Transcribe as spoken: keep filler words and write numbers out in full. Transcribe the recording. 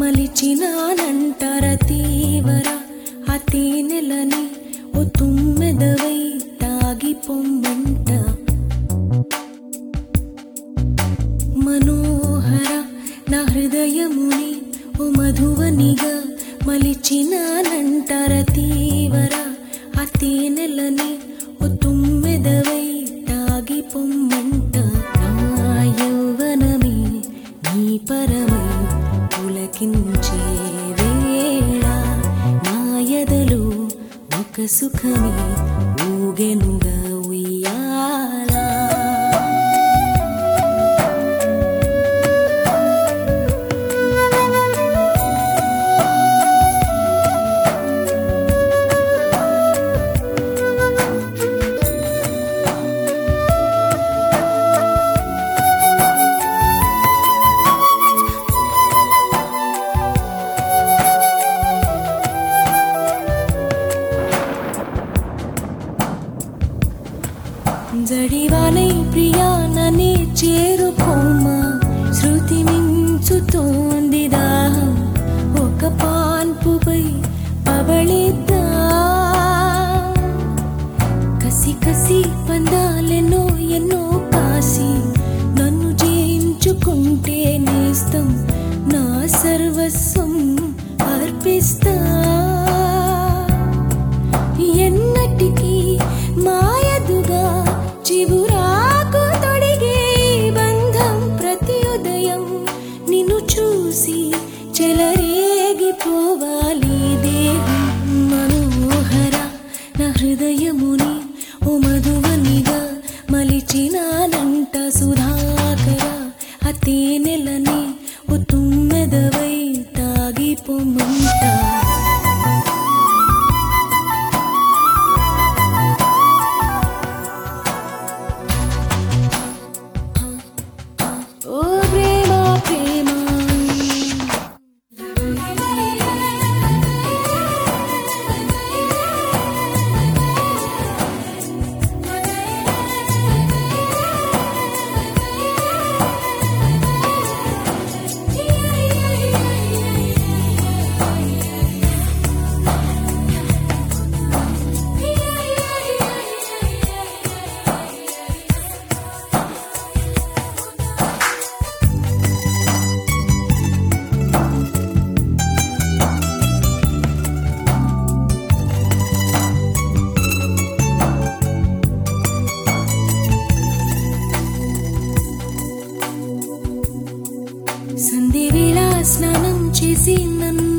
మలిచినానంటార తీవర ఆ తేనెలని ఓ తుమ్మెదవై తాగిపొమ్మంట మనోహర నా హృదయముని ఓ మధువనిగా మలిచినానంటార తీవర ఆ తేనెలని ఓ తుమ్మెదవై తాగిపొమ్మంట నా యౌవనమే నీ పరమై పులకించే వేళ నా ఎదలో ఒక సుఖమే ఊగెనుగా ఉయ్యాలా జడివానై ప్రియా నన్నే చేరుకోమా శృతి మించుతోంది దాహం ఒక పాన్పుపై పవళిద్దా కసి కసి పందాలెన్నో ఎన్నో కాసి నన్ను జయించుకుంటే నేస్తం నా సర్వస్వం అర్పిస్తా ఎన్నటికీ మాయదుగా చివురాకు తొడిగే బంధం ప్రతి ఉదయం నిన్ను చూసి చెలరేగిపోవాలి దేహం మనోహర నా హృదయముని ఓ మధువనిగా మలిచినానంట సుధాకర ఆ తేనెలని ఓ తుమ్మెదవై తాగిపొమ్మంట సంధ్యవేళ స్నానం చేసి నన్ను